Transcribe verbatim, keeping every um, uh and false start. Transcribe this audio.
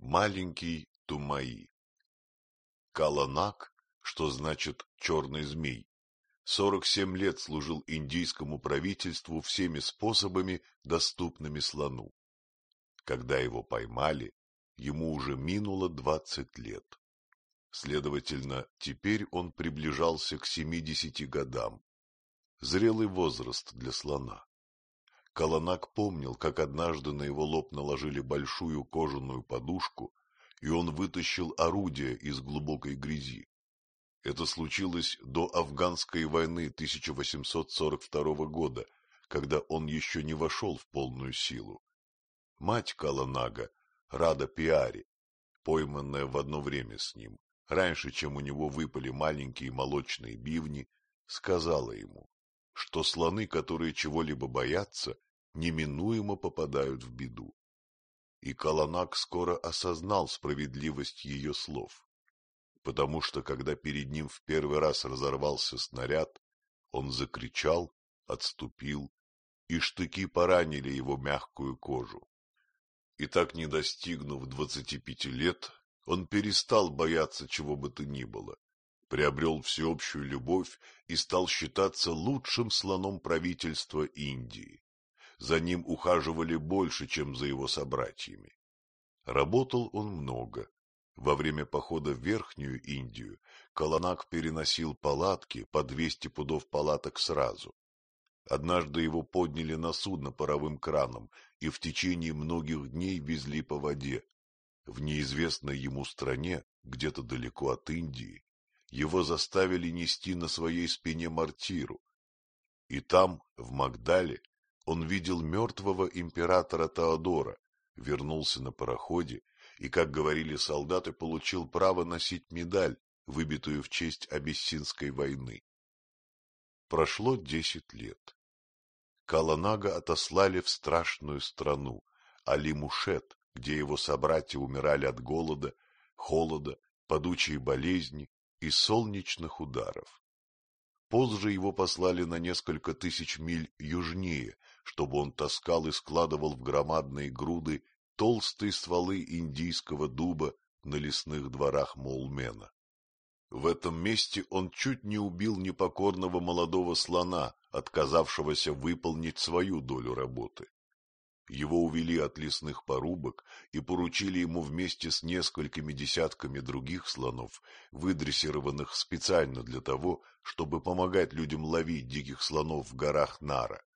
Маленький Тумаи. Кала-Наг, что значит «черный змей», сорок семь лет служил индийскому правительству всеми способами, доступными слону. Когда его поймали, ему уже минуло двадцать лет. Следовательно, теперь он приближался к семидесяти годам. Зрелый возраст для слона. Кала-Наг помнил, как однажды на его лоб наложили большую кожаную подушку, и он вытащил орудие из глубокой грязи. Это случилось до Афганской войны тысяча восемьсот сорок второго года, когда он еще не вошел в полную силу. Мать Кала-Нага, Рада Пиари, пойманная в одно время с ним, раньше, чем у него выпали маленькие молочные бивни, сказала ему, что слоны, которые чего-либо боятся, неминуемо попадают в беду. И Кала-Наг скоро осознал справедливость ее слов, потому что, когда перед ним в первый раз разорвался снаряд, он закричал, отступил, и штыки поранили его мягкую кожу. И так, не достигнув двадцати пяти лет, он перестал бояться чего бы то ни было, приобрел всеобщую любовь и стал считаться лучшим слоном правительства Индии. За ним ухаживали больше, чем за его собратьями. Работал он много. Во время похода в Верхнюю Индию Кала-Наг переносил палатки, по двести пудов палаток сразу. Однажды его подняли на судно паровым краном и в течение многих дней везли по воде. В неизвестной ему стране, где-то далеко от Индии, его заставили нести на своей спине мортиру. И там, в Магдале, он видел мертвого императора Теодора, вернулся на пароходе и, как говорили солдаты, получил право носить медаль, выбитую в честь Абиссинской войны. Прошло десять лет. Кала-Нага отослали в страшную страну, Али-Мушет, где его собратья умирали от голода, холода, падучей болезни и солнечных ударов. Позже его послали на несколько тысяч миль южнее, чтобы он таскал и складывал в громадные груды толстые стволы индийского дуба на лесных дворах Моулмена. В этом месте он чуть не убил непокорного молодого слона, отказавшегося выполнить свою долю работы. Его увели от лесных порубок и поручили ему вместе с несколькими десятками других слонов, выдрессированных специально для того, чтобы помогать людям ловить диких слонов в горах Нара.